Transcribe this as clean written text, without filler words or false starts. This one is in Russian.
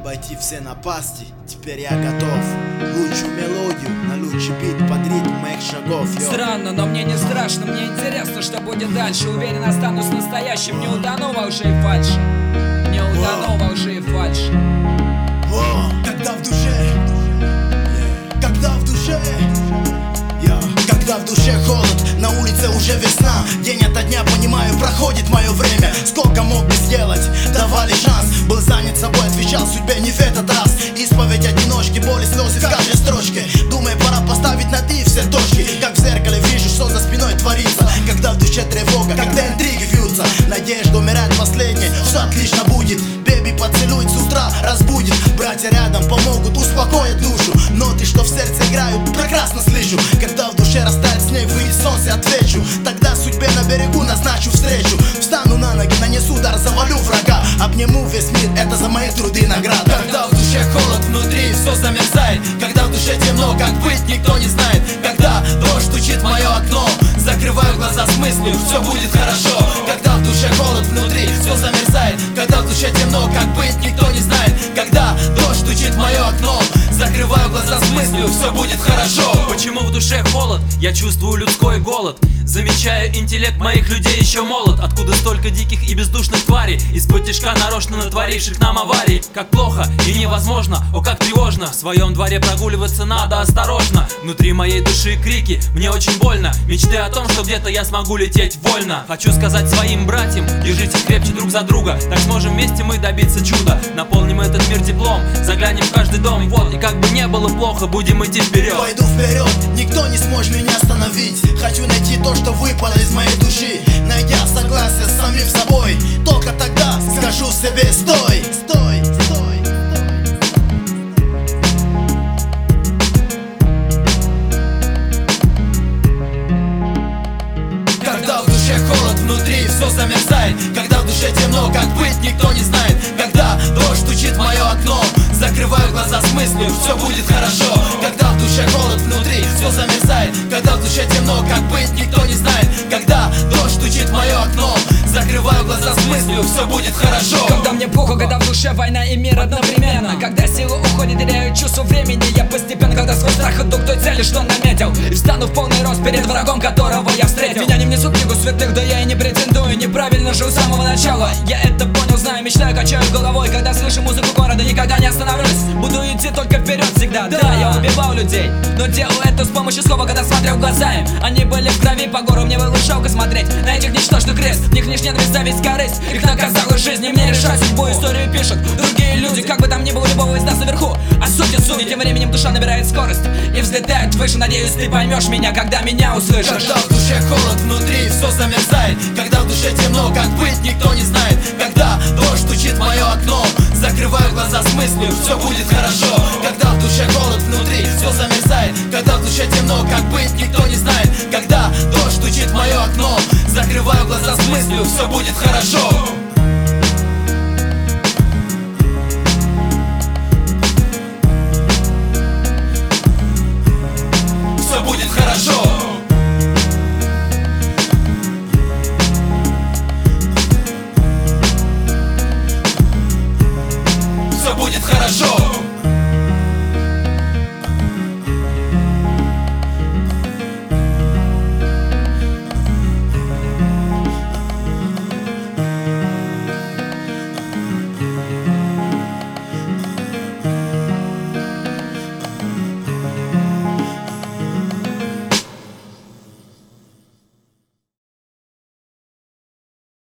обойти все напасти. Теперь я готов. Лучшую мелодию на лучший бит под ритм моих шагов. Странно, но мне не страшно. Мне интересно, что будет дальше. Уверен, останусь настоящим. Не утону во лжи и фальши. Не утону во лжи и фальши. Когда в душе, когда в душе, когда в душе холод, на улице уже весна. День ото дня, понимаю, проходит мое время. Сколько мог бы сделать, давали шанс. Был занят собой, отвечал судьбе не в этот раз. Исповедь одиночки, боли, слезы в каждой строчке. Думаю, пора поставить на «и» все точки. Как в зеркале вижу, что за спиной творится. Когда в душе тревога, когда интриги вьются. Надежда умирает последней, все отлично будет. Бэби поцелует с утра, разбудит. Братья рядом помогут, успокоят душу. Ноты, что в сердце играют, прекрасно слышу. Когда в душе растает снег, выйдет солнце, отвечу. Тогда судьбе на берегу назначу встречу. Встану на ноги, нанесу удар, завалю врага. Обниму весь мир, это за мои труды награда. Когда в душе холод, внутри все замерзает. Когда в душе темно, как быть никто не знает. Когда дождь стучит в мое окно, закрываю глаза с мыслью, все будет хорошо. Когда в душе холод, внутри все замерзает. Когда в душе темно, как быть никто не знает. Когда дождь стучит в мое окно, закрываю глаза с мыслью, все будет хорошо. Почему в душе холод? Я чувствую людской голод. Замечаю, интеллект моих людей еще молод. Откуда столько диких и бездушных тварей? Из-под тишка нарочно натворивших нам аварий. Как плохо и невозможно, о как тревожно. В своем дворе прогуливаться надо осторожно. Внутри моей души крики, мне очень больно. Мечты о том, что где-то я смогу лететь вольно. Хочу сказать своим братьям, держитесь крепче друг за друга. Так сможем вместе мы добиться чуда. Наполним этот мир теплом, заглянем в каждый дом. Вот, и как бы не было плохо, будем идти вперед. Пойду вперед, никто не сможет меня остановить. Хочу найти то, что выпало из моей души. Найдя согласие с самим собой, только тогда скажу себе: стой, стой, стой. Когда в душе холод, внутри все замерзает. Когда в душе темно, как быть никто не знает. Когда дождь стучит в мое окно, закрываю глаза с мыслью, все будет хорошо. Когда в душе холод, внутри все замерзает. Когда в душе темно, как быть никто не знает. Когда дождь стучит в мое окно, закрываю глаза с мыслью, все будет хорошо. Когда мне плохо, когда в душе война и мир одновременно. Когда силы уходят, теряю чувство времени. Я постепенно, когда сквозь страх иду к той цели, что наметил. И встану в полный рост перед врагом, которого я встретил. Меня не внесут в книгу святых, да я и не претендую. Неправильно жил с самого начала, я это понял, знаю, мечтаю, качаю головой. Когда слышу музыку города, никогда не остановлюсь. Буду идти только вперед всегда. Да, я убивал людей, но делал это с помощью слова, когда смотрел в глаза им. Они были в крови, по гору мне было жалко смотреть на этих ничтожный крест. В них лишь ненависть, зависть, корысть. Их наказала жизнь, и мне решать судьбу, историю пишут другие люди. Как бы там ни было, любого из нас наверху, а судят судьи. Тем временем душа набирает скорость и взлетает выше. Надеюсь, ты поймешь меня, когда меня услышишь. Когда в душе холод, внутри все замерзает. Когда в душе темно, как быть никто не знает. Когда дождь стучит в мое окно, закрываю глаза с мыслью, все будет хорошо. Когда в душе холод, внутри все замерзает. Когда в душе темно, как быть никто не знает. Когда дождь стучит в мое окно, закрываю глаза с мыслью, все будет хорошо.